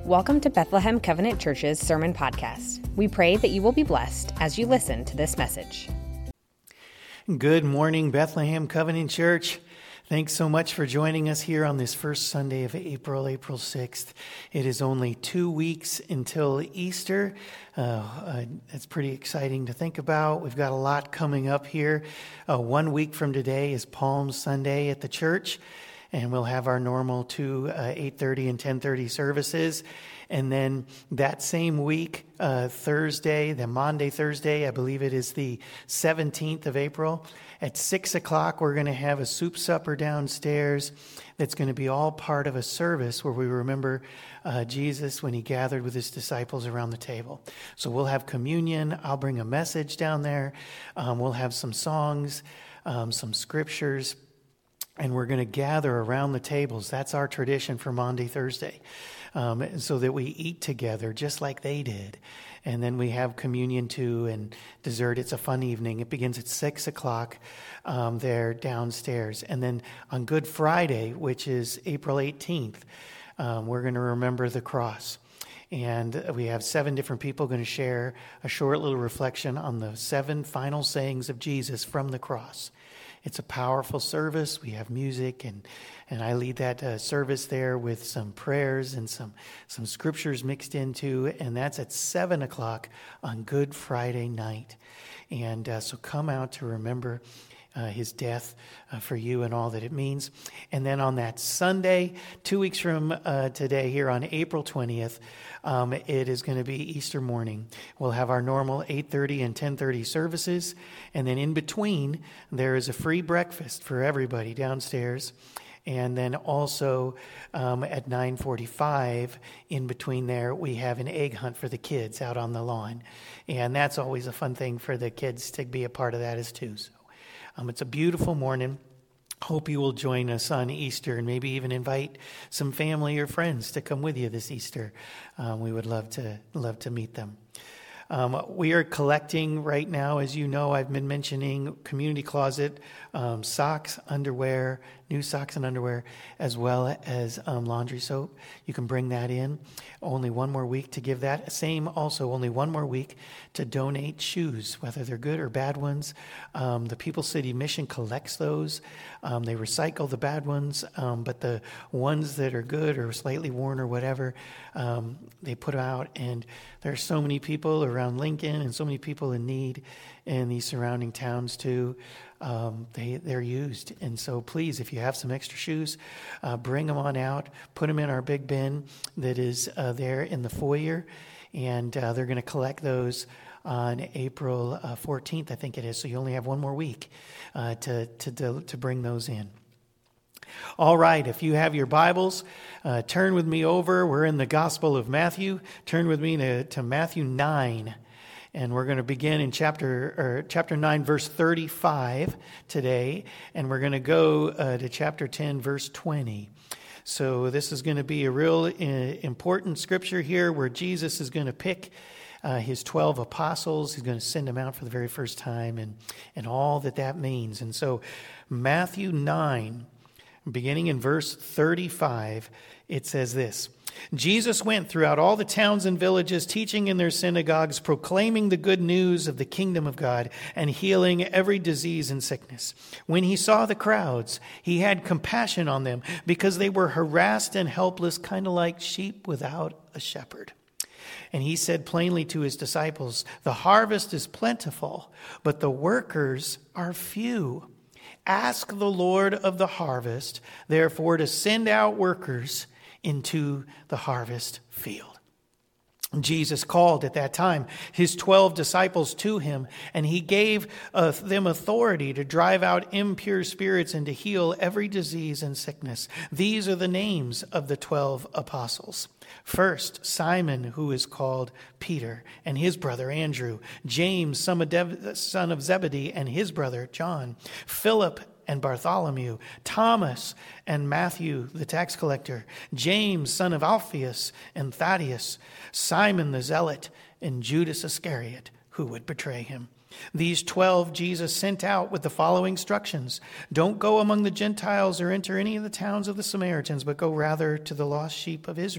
Welcome to Bethlehem Covenant Church's Sermon Podcast. We pray that you will be blessed as you listen to this message. Good morning, Bethlehem Covenant Church. Thanks so much for joining us here on this first Sunday of April 6th. It is only 2 weeks until Easter. It's pretty exciting to think about. We've got a lot coming up here. 1 week from today is Palm Sunday at the church, and we'll have our normal 8:30 and 10:30 services. And then that same week, Thursday, Thursday, I believe it is the 17th of April, at 6 o'clock, we're going to have a soup supper downstairs that's going to be all part of a service where we remember Jesus when he gathered with his disciples around the table. So we'll have communion. I'll bring a message down there. We'll have some songs, some scriptures, and we're going to gather around the tables. That's our tradition for Maundy Thursday, so that we eat together just like they did. And then we have communion too and dessert. It's a fun evening. It begins at 6 o'clock there downstairs. And then on Good Friday, which is April 18th, we're going to remember the cross. And we have 7 different people going to share a short little reflection on the 7 final sayings of Jesus from the cross. It's a powerful service. We have music, and I lead that service there with some prayers and some scriptures mixed into, and that's at 7 o'clock on Good Friday night. And so come out to remember his death for you and all that it means. And then on that Sunday, 2 weeks from today, here on April 20th, it is going to be Easter morning. We'll have our normal 8:30 and 10:30 services. And then in between, there is a free breakfast for everybody downstairs. And then also at 9:45, in between there, we have an egg hunt for the kids out on the lawn. And that's always a fun thing for the kids to be a part of that as too. So it's a beautiful morning. Hope you will join us on Easter and maybe even invite some family or friends to come with you this Easter. We would love to meet them. We are collecting right now, as you know, I've been mentioning Community Closet, socks, underwear, new socks and underwear, as well as laundry soap. You can bring that in. Only 1 more week to give that. Same also, only 1 more week to donate shoes, whether they're good or bad ones. The People City Mission collects those. They recycle the bad ones, but the ones that are good or slightly worn or whatever, they put out. And there are so many people around Lincoln and so many people in need in these surrounding towns too. They're used. And so please, if you have some extra shoes, bring them on out, put them in our big bin that is there in the foyer. And they're going to collect those on April 14th, I think it is. So you only have 1 more week to bring those in. All right, if you have your Bibles, turn with me over. We're in the Gospel of Matthew. Turn with me to Matthew 9. And we're going to begin in chapter 9, verse 35 today. And we're going to go to chapter 10, verse 20. So this is going to be a real important scripture here where Jesus is going to pick his 12 apostles. He's going to send them out for the very first time and all that means. And so Matthew 9, beginning in verse 35, it says this: Jesus went throughout all the towns and villages, teaching in their synagogues, proclaiming the good news of the kingdom of God, and healing every disease and sickness. When he saw the crowds, he had compassion on them because they were harassed and helpless, kind of like sheep without a shepherd. And he said plainly to his disciples, "The harvest is plentiful, but the workers are few. Ask the Lord of the harvest, therefore, to send out workers into the harvest field." Jesus called at that time his 12 disciples to him, and he gave them authority to drive out impure spirits and to heal every disease and sickness. These are the names of the 12 apostles. First, Simon, who is called Peter, and his brother Andrew. James, son of Zebedee, and his brother John. Philip and Bartholomew, Thomas and Matthew, the tax collector, James, son of Alphaeus and Thaddeus, Simon the Zealot, and Judas Iscariot, who would betray him. These 12 Jesus sent out with the following instructions: don't go among the Gentiles or enter any of the towns of the Samaritans, but go rather to the lost sheep of Israel.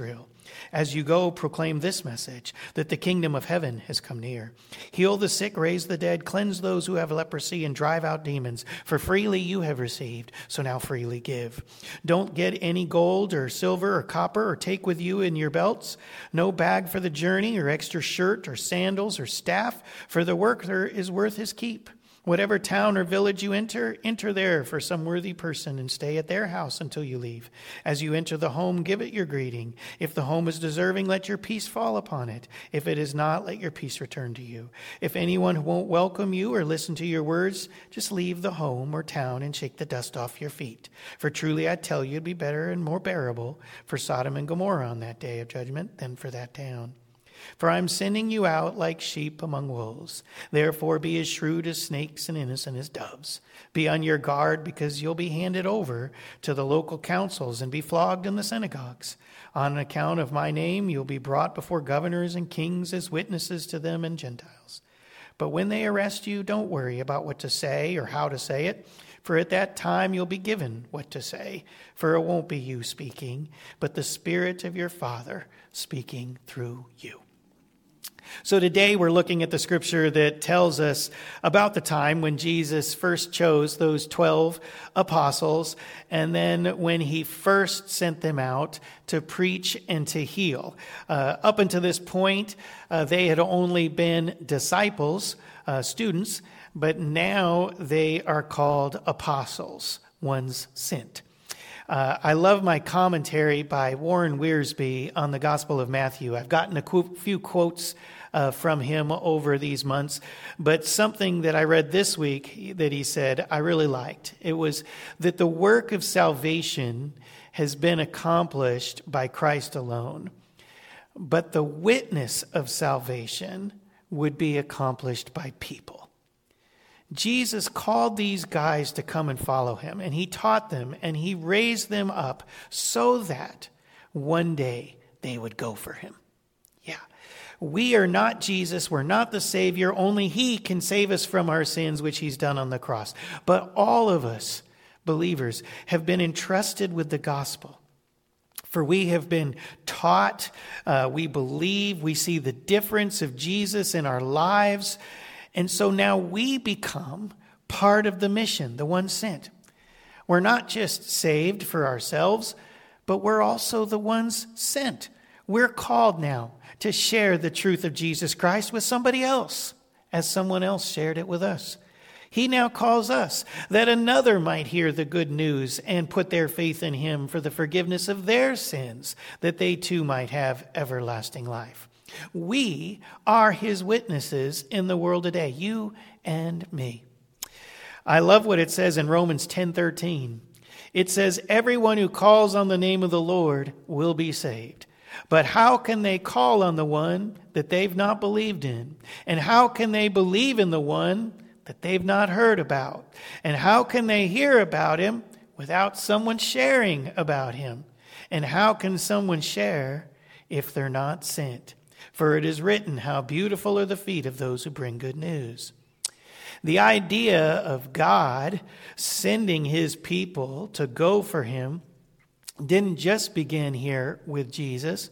As you go, proclaim this message, that the kingdom of heaven has come near. Heal the sick, raise the dead, cleanse those who have leprosy, and drive out demons. For freely you have received, so now freely give. Don't get any gold or silver or copper or take with you in your belts. No bag for the journey or extra shirt or sandals or staff, for the worker is worth his keep. Whatever town or village you enter there for some worthy person and stay at their house until you leave. As you enter the home, give it your greeting. If the home is deserving, let your peace fall upon it. If it is not, let your peace return to you. If anyone won't welcome you or listen to your words, just leave the home or town and shake the dust off your feet. For truly I tell you, it'd be better and more bearable for Sodom and Gomorrah on that day of judgment than for that town. For I am sending you out like sheep among wolves. Therefore be as shrewd as snakes and innocent as doves. Be on your guard, because you'll be handed over to the local councils and be flogged in the synagogues. On account of my name, you'll be brought before governors and kings as witnesses to them and Gentiles. But when they arrest you, don't worry about what to say or how to say it. For at that time you'll be given what to say. For it won't be you speaking, but the Spirit of your Father speaking through you. So today we're looking at the scripture that tells us about the time when Jesus first chose those 12 apostles, and then when he first sent them out to preach and to heal. Up until this point, they had only been disciples, students, but now they are called apostles, ones sent. I love my commentary by Warren Wiersbe on the Gospel of Matthew. I've gotten a few quotes from him over these months, but something that I read this week that he said I really liked. It was that the work of salvation has been accomplished by Christ alone, but the witness of salvation would be accomplished by people. Jesus called these guys to come and follow him, and he taught them, and he raised them up so that one day they would go for him. Yeah. We are not Jesus. We're not the Savior. Only he can save us from our sins, which he's done on the cross. But all of us, believers, have been entrusted with the gospel. For we have been taught, we believe, we see the difference of Jesus in our lives. And so now we become part of the mission, the one sent. We're not just saved for ourselves, but we're also the ones sent. We're called now to share the truth of Jesus Christ with somebody else, as someone else shared it with us. He now calls us that another might hear the good news and put their faith in him for the forgiveness of their sins, that they too might have everlasting life. We are his witnesses in the world today, you and me. I love what it says in Romans 10:13. It says, everyone who calls on the name of the Lord will be saved. But how can they call on the one that they've not believed in? And how can they believe in the one that they've not heard about? And how can they hear about him without someone sharing about him? And how can someone share if they're not sent? For it is written, how beautiful are the feet of those who bring good news. The idea of God sending his people to go for him didn't just begin here with Jesus.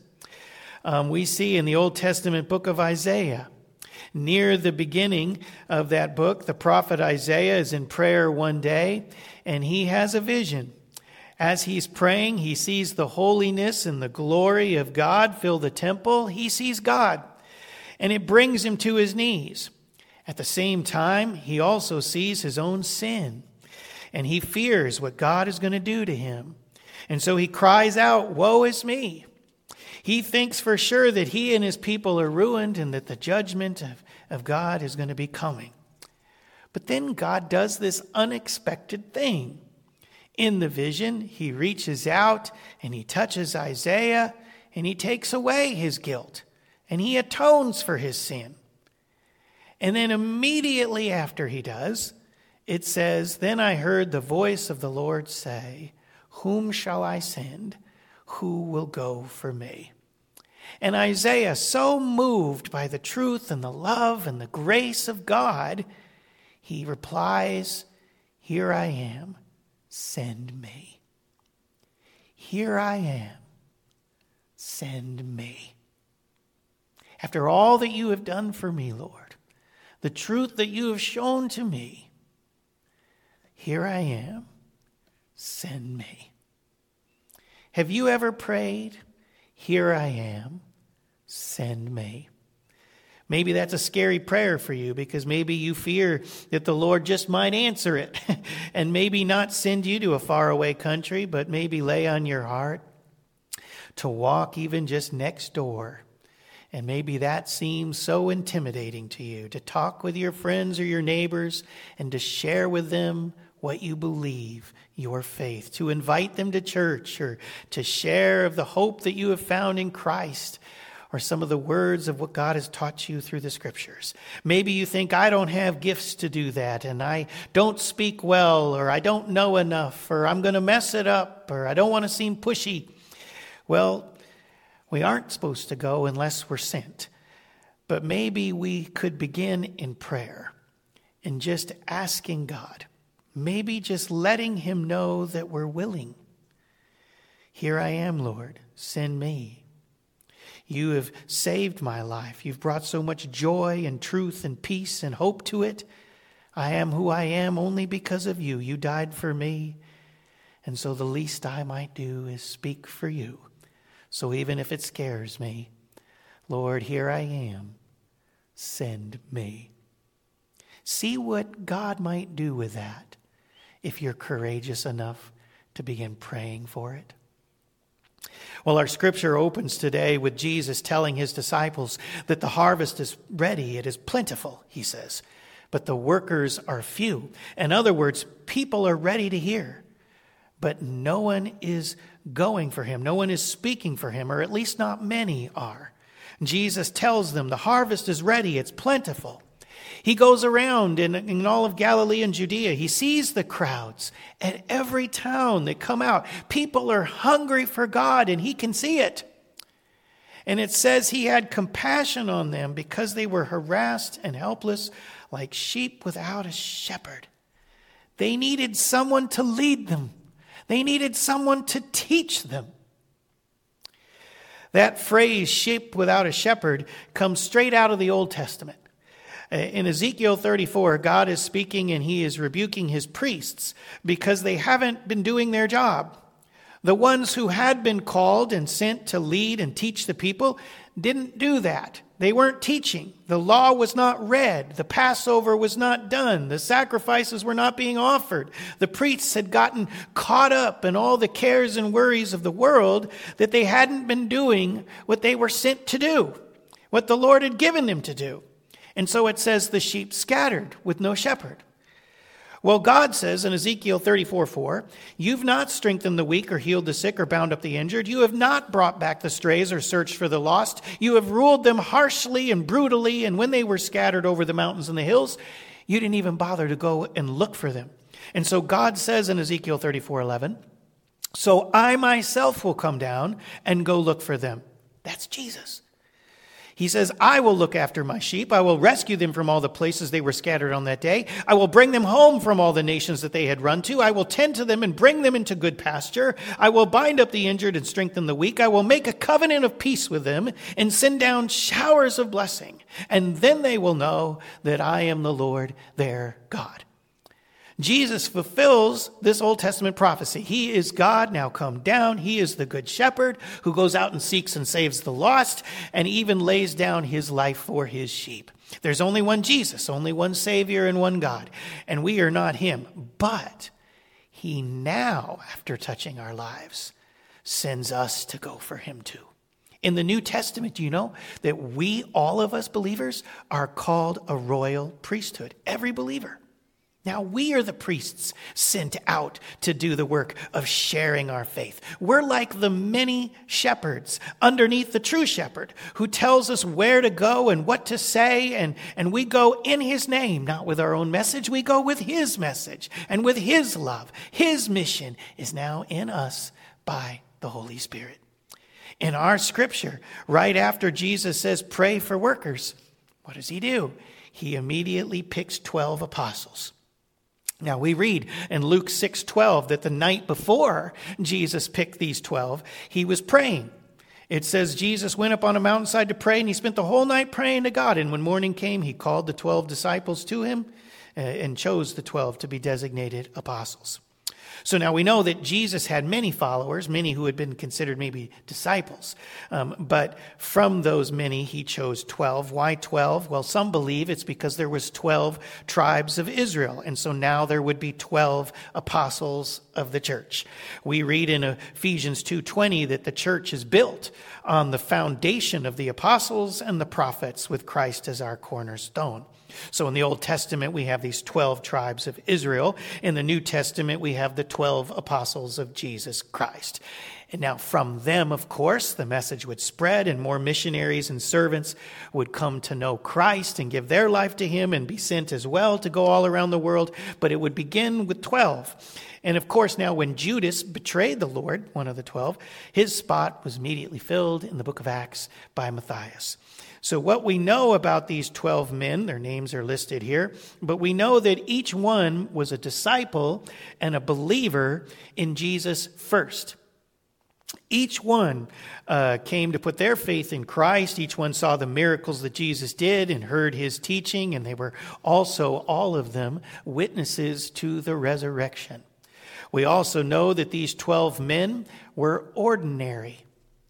We see in the Old Testament book of Isaiah, near the beginning of that book, the prophet Isaiah is in prayer one day, and he has a vision. As he's praying, he sees the holiness and the glory of God fill the temple. He sees God, and it brings him to his knees. At the same time, he also sees his own sin, and he fears what God is going to do to him. And so he cries out, woe is me. He thinks for sure that he and his people are ruined and that the judgment of God is going to be coming. But then God does this unexpected thing. In the vision, he reaches out and he touches Isaiah and he takes away his guilt and he atones for his sin. And then immediately after he does, it says, then I heard the voice of the Lord say, whom shall I send? Who will go for me? And Isaiah, so moved by the truth and the love and the grace of God, he replies, here I am, send me. Here I am, send me. After all that you have done for me, Lord, the truth that you have shown to me, here I am, send me. Have you ever prayed, here I am, send me? Maybe that's a scary prayer for you because maybe you fear that the Lord just might answer it and maybe not send you to a faraway country, but maybe lay on your heart to walk even just next door. And maybe that seems so intimidating to you, to talk with your friends or your neighbors and to share with them what you believe, your faith, to invite them to church or to share of the hope that you have found in Christ, or some of the words of what God has taught you through the scriptures. Maybe you think, I don't have gifts to do that, and I don't speak well, or I don't know enough, or I'm going to mess it up, or I don't want to seem pushy. Well, we aren't supposed to go unless we're sent. But maybe we could begin in prayer and just asking God, maybe just letting him know that we're willing. Here I am, Lord, send me. You have saved my life. You've brought so much joy and truth and peace and hope to it. I am who I am only because of you. You died for me. And so the least I might do is speak for you. So even if it scares me, Lord, here I am. Send me. See what God might do with that if you're courageous enough to begin praying for it. Well, our scripture opens today with Jesus telling his disciples that the harvest is ready, it is plentiful, he says, but the workers are few. In other words, people are ready to hear, but no one is going for him. No one is speaking for him, or at least not many are. Jesus tells them the harvest is ready, it's plentiful. He goes around in all of Galilee and Judea. He sees the crowds at every town that come out. People are hungry for God, and he can see it. And it says he had compassion on them because they were harassed and helpless like sheep without a shepherd. They needed someone to lead them. They needed someone to teach them. That phrase, sheep without a shepherd, comes straight out of the Old Testament. In Ezekiel 34, God is speaking and he is rebuking his priests because they haven't been doing their job. The ones who had been called and sent to lead and teach the people didn't do that. They weren't teaching. The law was not read. The Passover was not done. The sacrifices were not being offered. The priests had gotten caught up in all the cares and worries of the world that they hadn't been doing what they were sent to do, what the Lord had given them to do. And so it says the sheep scattered with no shepherd. Well, God says in Ezekiel 34:4, you've not strengthened the weak or healed the sick or bound up the injured. You have not brought back the strays or searched for the lost. You have ruled them harshly and brutally. And when they were scattered over the mountains and the hills, you didn't even bother to go and look for them. And so God says in Ezekiel 34:11, so I myself will come down and go look for them. That's Jesus. He says, I will look after my sheep. I will rescue them from all the places they were scattered on that day. I will bring them home from all the nations that they had run to. I will tend to them and bring them into good pasture. I will bind up the injured and strengthen the weak. I will make a covenant of peace with them and send down showers of blessing. And then they will know that I am the Lord their God. Jesus fulfills this Old Testament prophecy. He is God now come down. He is the good shepherd who goes out and seeks and saves the lost and even lays down his life for his sheep. There's only one Jesus, only one Savior and one God, and we are not him. But he now, after touching our lives, sends us to go for him too. In the New Testament, do you know that we, all of us believers, are called a royal priesthood? Every believer. Now, we are the priests sent out to do the work of sharing our faith. We're like the many shepherds underneath the true shepherd who tells us where to go and what to say, and we go in his name, not with our own message. We go with his message and with his love. His mission is now in us by the Holy Spirit. In our scripture, right after Jesus says, pray for workers, what does he do? He immediately picks 12 apostles. Now, we read in Luke 6:12 that the night before Jesus picked these 12, he was praying. It says Jesus went up on a mountainside to pray, and he spent the whole night praying to God. And when morning came, he called the 12 disciples to him and chose the 12 to be designated apostles. So now we know that Jesus had many followers, many who had been considered maybe disciples. But from those many, he chose 12. Why 12? Well, some believe it's because there was 12 tribes of Israel. And so now there would be 12 apostles of the church. We read in Ephesians 2:20 that the church is built on the foundation of the apostles and the prophets, with Christ as our cornerstone. So in the Old Testament, we have these 12 tribes of Israel. In the New Testament, we have the 12 apostles of Jesus Christ. And now from them, of course, the message would spread, and more missionaries and servants would come to know Christ and give their life to him and be sent as well to go all around the world. But it would begin with 12. And of course, now when Judas betrayed the Lord, one of the 12, his spot was immediately filled in the book of Acts by Matthias. So what we know about these 12 men, their names are listed here, but we know that each one was a disciple and a believer in Jesus first. Each one came to put their faith in Christ. Each one saw the miracles that Jesus did and heard his teaching, and they were also, all of them, witnesses to the resurrection. We also know that these 12 men were ordinary.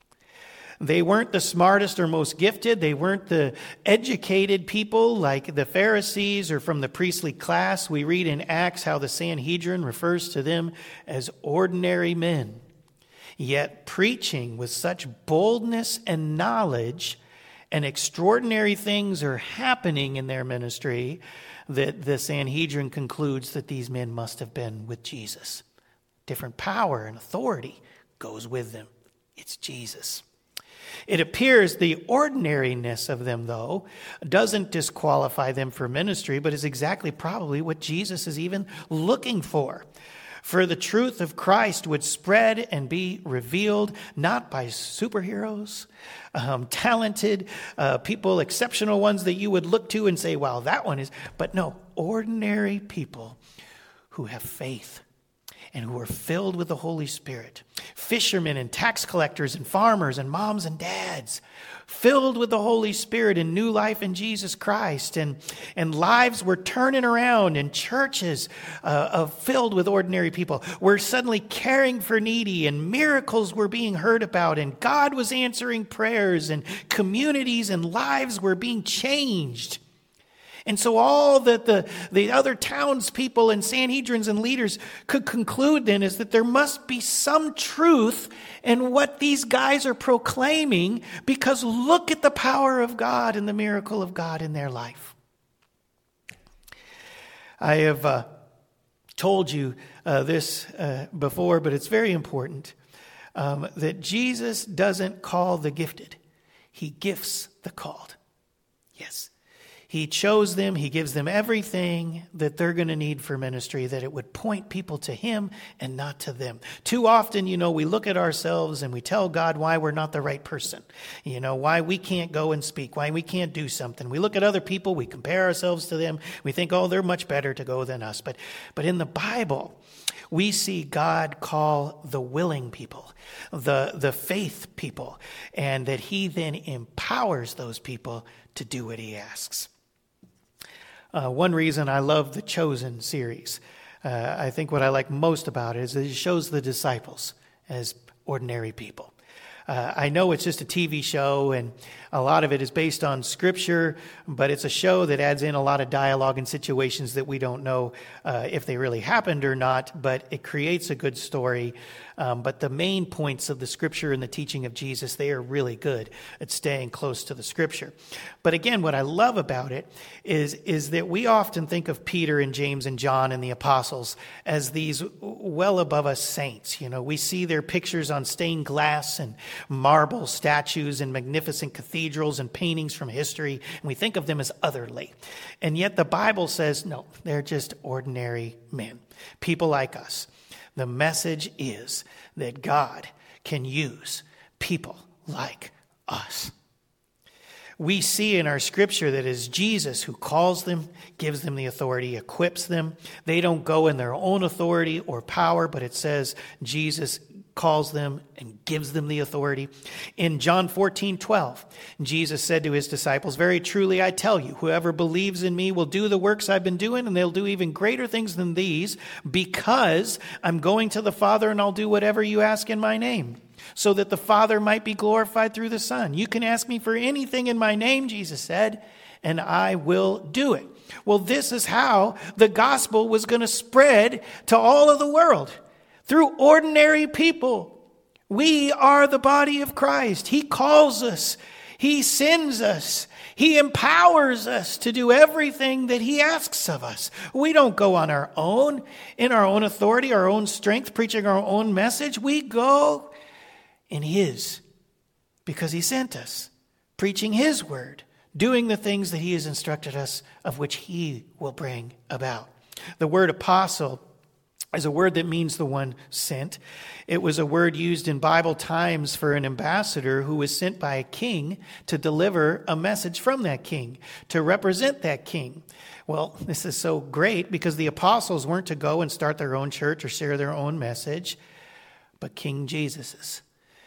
They weren't the smartest or most gifted. They weren't the educated people like the Pharisees or from the priestly class. We read in Acts how the Sanhedrin refers to them as ordinary men, yet preaching with such boldness and knowledge, and extraordinary things are happening in their ministry that the Sanhedrin concludes that these men must have been with Jesus. Different power and authority goes with them. It's Jesus. It appears the ordinariness of them, though, doesn't disqualify them for ministry, but is exactly probably what Jesus is even looking for. For the truth of Christ would spread and be revealed not by superheroes, talented people, exceptional ones that you would look to and say, wow, that one is, but no, ordinary people who have faith and who are filled with the Holy Spirit. Fishermen and tax collectors and farmers and moms and dads, filled with the Holy Spirit and new life in Jesus Christ. And lives were turning around, and churches filled with ordinary people were suddenly caring for needy, and miracles were being heard about, and God was answering prayers, and communities and lives were being changed. And so all that the other townspeople and Sanhedrins and leaders could conclude then is that there must be some truth in what these guys are proclaiming, because look at the power of God and the miracle of God in their life. I have told you this before, but it's very important that Jesus doesn't call the gifted. He gifts the called. Yes. He chose them. He gives them everything that they're going to need for ministry, that it would point people to him and not to them. Too often, we look at ourselves and we tell God why we're not the right person. Why we can't go and speak, why we can't do something. We look at other people, we compare ourselves to them. We think, oh, they're much better to go than us. But in the Bible, we see God call the willing people, the faith people, and that he then empowers those people to do what he asks. One reason I love the Chosen series, I think what I like most about it is that it shows the disciples as ordinary people. I know it's just a TV show, and a lot of it is based on Scripture, but it's a show that adds in a lot of dialogue and situations that we don't know if they really happened or not, but it creates a good story. But the main points of the Scripture and the teaching of Jesus, they are really good at staying close to the Scripture. But again, what I love about it is that we often think of Peter and James and John and the apostles as these well above us saints. We see their pictures on stained glass and marble statues and magnificent cathedrals and paintings from history, and we think of them as otherly. And yet the Bible says, no, they're just ordinary men, people like us. The message is that God can use people like us. We see in our Scripture that it's Jesus who calls them, gives them the authority, equips them. They don't go in their own authority or power, but it says Jesus calls them and gives them the authority. In John 14:12, Jesus said to his disciples, "Very truly I tell you, whoever believes in me will do the works I've been doing, and they'll do even greater things than these, because I'm going to the Father, and I'll do whatever you ask in my name, so that the Father might be glorified through the Son. You can ask me for anything in my name," Jesus said, "and I will do it." Well, this is how the gospel was going to spread to all of the world. Through ordinary people. We are the body of Christ. He calls us. He sends us. He empowers us to do everything that he asks of us. We don't go on our own, in our own authority, our own strength, preaching our own message. We go in his, because he sent us, preaching his word, doing the things that he has instructed us, of which he will bring about. The word apostle is a word that means the one sent. It was a word used in Bible times for an ambassador who was sent by a king to deliver a message from that king, to represent that king. Well, this is so great because the apostles weren't to go and start their own church or share their own message, but King Jesus's.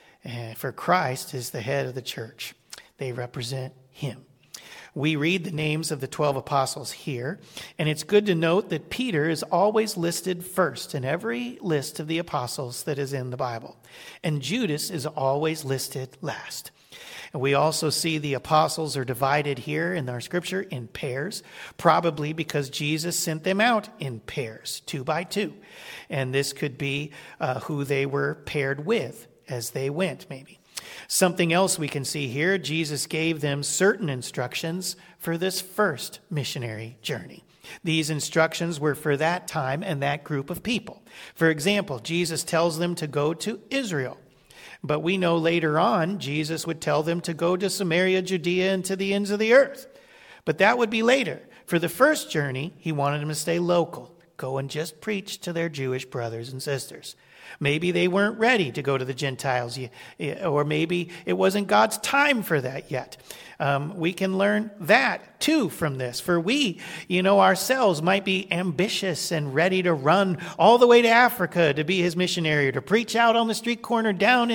For Christ is the head of the church. They represent him. We read the names of the 12 apostles here, and it's good to note that Peter is always listed first in every list of the apostles that is in the Bible, and Judas is always listed last. And we also see the apostles are divided here in our scripture in pairs, probably because Jesus sent them out in pairs, 2 by 2. And this could be who they were paired with as they went, maybe. Something else we can see here, Jesus gave them certain instructions for this first missionary journey. These instructions were for that time and that group of people. For example, Jesus tells them to go to Israel. But we know later on, Jesus would tell them to go to Samaria, Judea, and to the ends of the earth. But that would be later. For the first journey, he wanted them to stay local, go and just preach to their Jewish brothers and sisters. Maybe they weren't ready to go to the Gentiles, or maybe it wasn't God's time for that yet. We can learn that too from this. For we, ourselves might be ambitious and ready to run all the way to Africa to be his missionary, or to preach out on the street corner down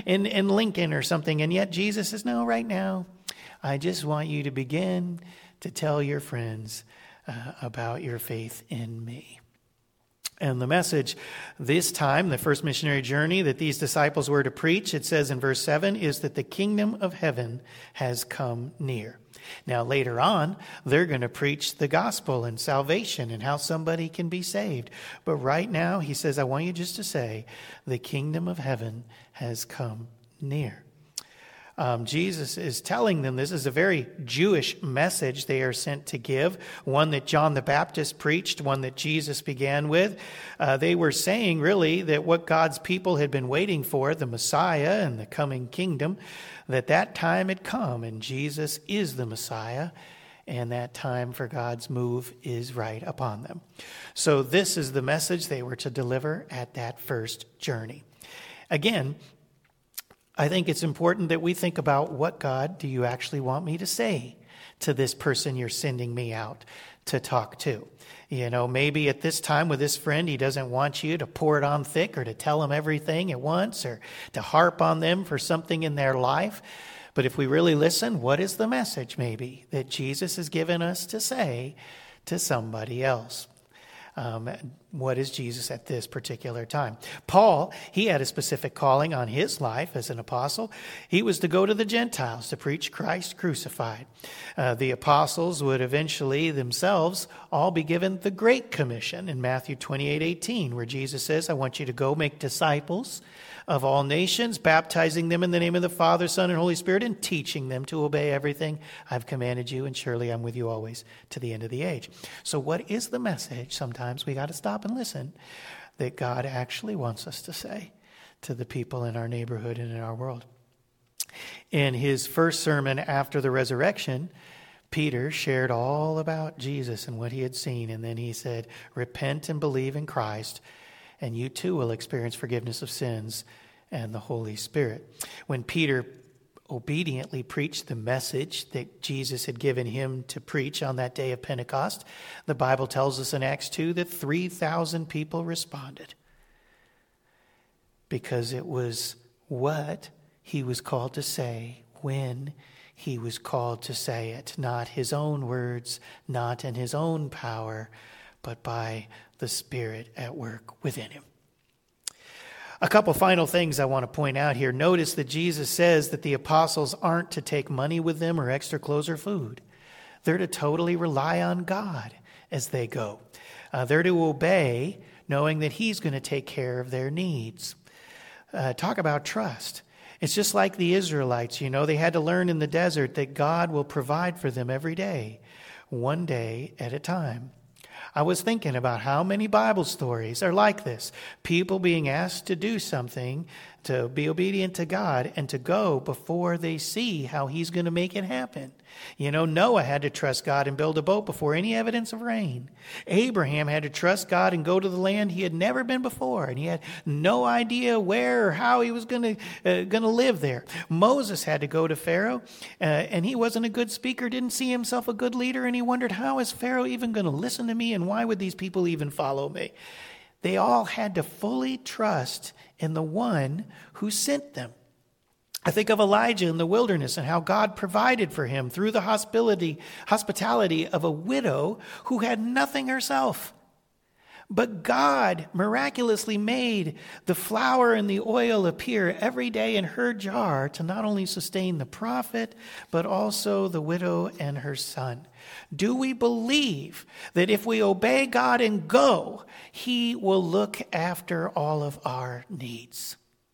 in Lincoln or something. And yet Jesus says, no, right now, I just want you to begin to tell your friends about your faith in me. And the message this time, the first missionary journey that these disciples were to preach, it says in verse 7, is that the kingdom of heaven has come near. Now later on, they're going to preach the gospel and salvation and how somebody can be saved. But right now, he says, I want you just to say, the kingdom of heaven has come near. Jesus is telling them this is a very Jewish message they are sent to give, one that John the Baptist preached, one that Jesus began with. They were saying really that what God's people had been waiting for, the Messiah and the coming kingdom, that time had come, and Jesus is the Messiah, and that time for God's move is right upon them. So this is the message they were to deliver at that first journey. Again, I think it's important that we think about, what God do you actually want me to say to this person you're sending me out to talk to? Maybe at this time with this friend, he doesn't want you to pour it on thick or to tell them everything at once or to harp on them for something in their life. But if we really listen, what is the message maybe that Jesus has given us to say to somebody else? What is Jesus at this particular time? Paul, he had a specific calling on his life as an apostle. He was to go to the Gentiles to preach Christ crucified. The apostles would eventually themselves all be given the Great Commission in Matthew 28:18, where Jesus says, I want you to go make disciples of all nations, baptizing them in the name of the Father, Son, and Holy Spirit, and teaching them to obey everything I've commanded you, and surely I'm with you always to the end of the age. So what is the message? Sometimes we got to stop and listen that God actually wants us to say to the people in our neighborhood and in our world. In his first sermon after the resurrection, Peter shared all about Jesus and what he had seen, and then he said, repent and believe in Christ, and you too will experience forgiveness of sins and the Holy Spirit. When Peter obediently preached the message that Jesus had given him to preach on that day of Pentecost, the Bible tells us in Acts 2 that 3,000 people responded. because it was what he was called to say when he was called to say it. Not his own words, not in his own power, but by the Spirit at work within him. A couple final things I want to point out here. Notice that Jesus says that the apostles aren't to take money with them or extra clothes or food. They're to totally rely on God as they go. They're to obey, knowing that he's going to take care of their needs. Talk about trust. It's just like the Israelites, they had to learn in the desert that God will provide for them every day, one day at a time. I was thinking about how many Bible stories are like this. People being asked to do something, to be obedient to God, and to go before they see how he's going to make it happen. Noah had to trust God and build a boat before any evidence of rain. Abraham had to trust God and go to the land he had never been before, and he had no idea where or how he was going to live there. Moses had to go to Pharaoh, and he wasn't a good speaker, didn't see himself a good leader, and he wondered, how is Pharaoh even going to listen to me, and why would these people even follow me? They all had to fully trust in the one who sent them. I think of Elijah in the wilderness and how God provided for him through the hospitality of a widow who had nothing herself. But God miraculously made the flour and the oil appear every day in her jar to not only sustain the prophet, but also the widow and her son. Do we believe that if we obey God and go, he will look after all of our needs?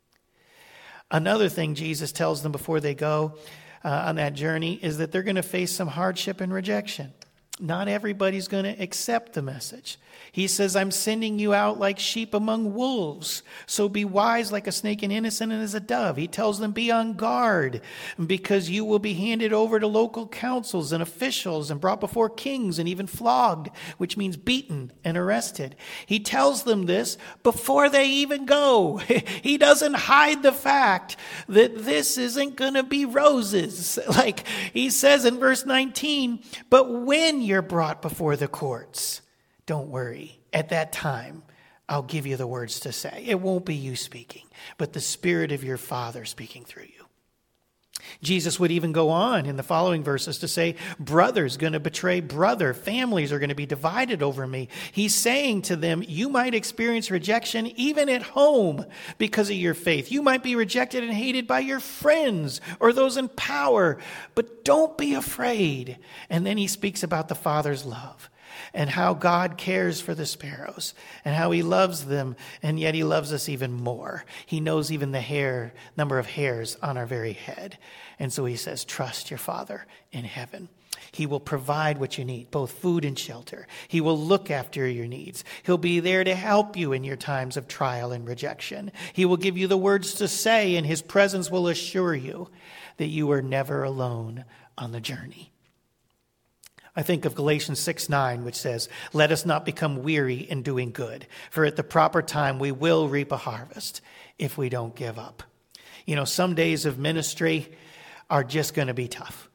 Another thing Jesus tells them before they go on that journey is that they're going to face some hardship and rejection. Not everybody's going to accept the message. He says, I'm sending you out like sheep among wolves. So be wise like a snake and innocent as a dove. He tells them, be on guard because you will be handed over to local councils and officials and brought before kings and even flogged, which means beaten and arrested. He tells them this before they even go. He doesn't hide the fact that this isn't going to be roses. Like he says in verse 19, but when you're brought before the courts, don't worry. At that time, I'll give you the words to say. It won't be you speaking, but the Spirit of your Father speaking through you. Jesus would even go on in the following verses to say, brother's going to betray brother. Families are going to be divided over me. He's saying to them, you might experience rejection even at home because of your faith. You might be rejected and hated by your friends or those in power, but don't be afraid. And then he speaks about the Father's love and how God cares for the sparrows and how he loves them, and yet he loves us even more. He knows even the number of hairs on our very head. And so he says, trust your Father in heaven. He will provide what you need, both food and shelter. He will look after your needs. He'll be there to help you in your times of trial and rejection. He will give you the words to say, and his presence will assure you that you are never alone on the journey. I think of Galatians 6:9, which says, let us not become weary in doing good, for at the proper time we will reap a harvest if we don't give up. Some days of ministry are just going to be tough.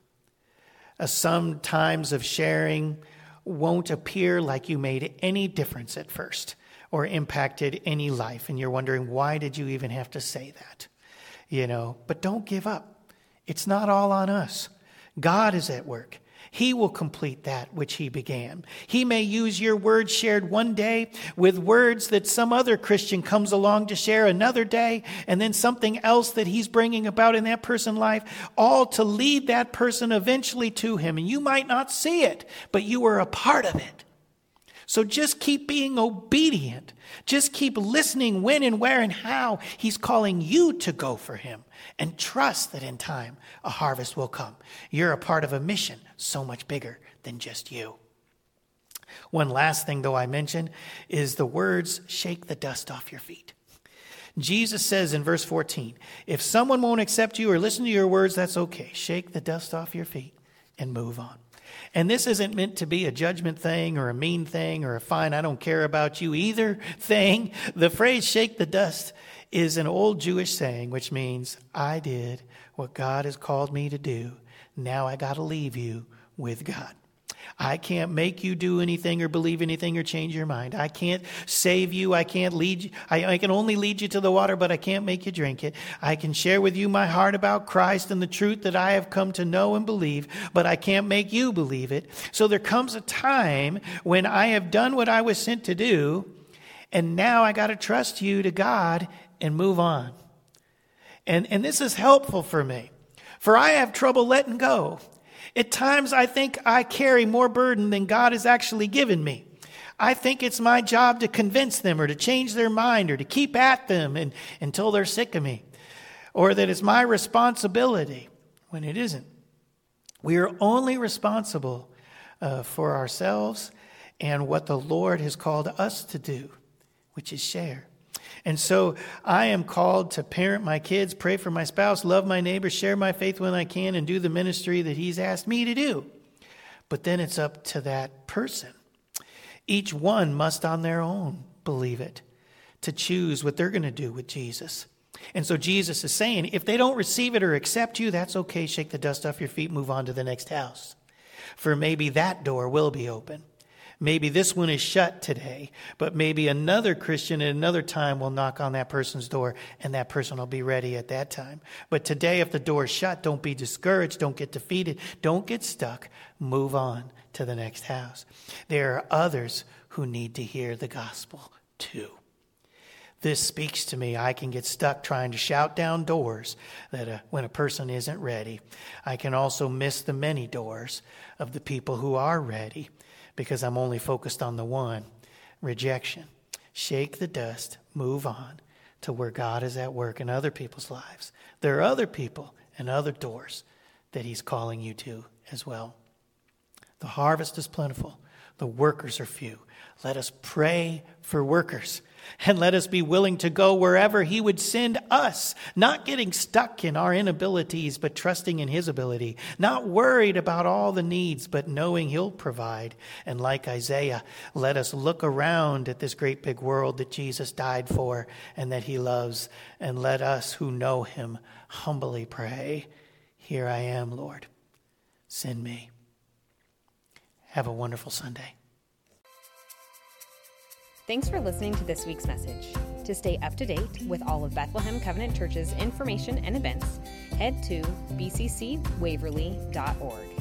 Some times of sharing won't appear like you made any difference at first or impacted any life, and you're wondering, why did you even have to say that? But don't give up. It's not all on us. God is at work. He will complete that which he began. He may use your words shared one day with words that some other Christian comes along to share another day, and then something else that he's bringing about in that person's life, all to lead that person eventually to him. And you might not see it, but you were a part of it. So just keep being obedient. Just keep listening when and where and how he's calling you to go for him. And trust that in time, a harvest will come. You're a part of a mission so much bigger than just you. One last thing, though, I mention is the words, shake the dust off your feet. Jesus says in verse 14, if someone won't accept you or listen to your words, that's okay. Shake the dust off your feet and move on. And this isn't meant to be a judgment thing or a mean thing or a fine, I don't care about you either thing. The phrase shake the dust is an old Jewish saying, which means I did what God has called me to do. Now I got to leave you with God. I can't make you do anything or believe anything or change your mind. I can't save you. I can't lead you. I can only lead you to the water, but I can't make you drink it. I can share with you my heart about Christ and the truth that I have come to know and believe, but I can't make you believe it. So there comes a time when I have done what I was sent to do, and now I got to trust you to God and move on. And this is helpful for me, for I have trouble letting go. At times, I think I carry more burden than God has actually given me. I think it's my job to convince them or to change their mind or to keep at them until they're sick of me, or that it's my responsibility when it isn't. We are only responsible for ourselves and what the Lord has called us to do, which is share. And so I am called to parent my kids, pray for my spouse, love my neighbor, share my faith when I can, and do the ministry that he's asked me to do. But then it's up to that person. Each one must on their own believe it, to choose what they're going to do with Jesus. And so Jesus is saying, if they don't receive it or accept you, that's okay. Shake the dust off your feet, move on to the next house. For maybe that door will be open. Maybe this one is shut today, but maybe another Christian at another time will knock on that person's door, and that person will be ready at that time. But today, if the door is shut, don't be discouraged. Don't get defeated. Don't get stuck. Move on to the next house. There are others who need to hear the gospel too. This speaks to me. I can get stuck trying to shout down doors that when a person isn't ready. I can also miss the many doors of the people who are ready, because I'm only focused on the one, rejection. Shake the dust, move on to where God is at work in other people's lives. There are other people and other doors that he's calling you to as well. The harvest is plentiful. The workers are few. Let us pray for workers, and let us be willing to go wherever he would send us, not getting stuck in our inabilities, but trusting in his ability, not worried about all the needs, but knowing he'll provide. And like Isaiah, let us look around at this great big world that Jesus died for and that he loves, and let us who know him humbly pray, here I am, Lord, send me. Have a wonderful Sunday. Thanks for listening to this week's message. To stay up to date with all of Bethlehem Covenant Church's information and events, head to bccwaverly.org.